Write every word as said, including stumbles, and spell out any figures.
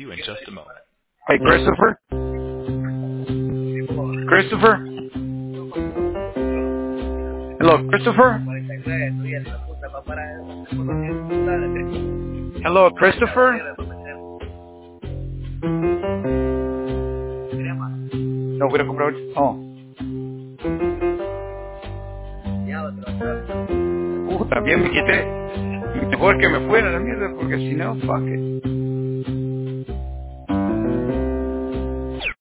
you in just a moment. Hey, Christopher? Christopher? Hello, Christopher? Hello, Christopher? No, voy a comprar. Oh. Uh, también me quité. Mejor que me fuera la mierda, porque si no, fuck it.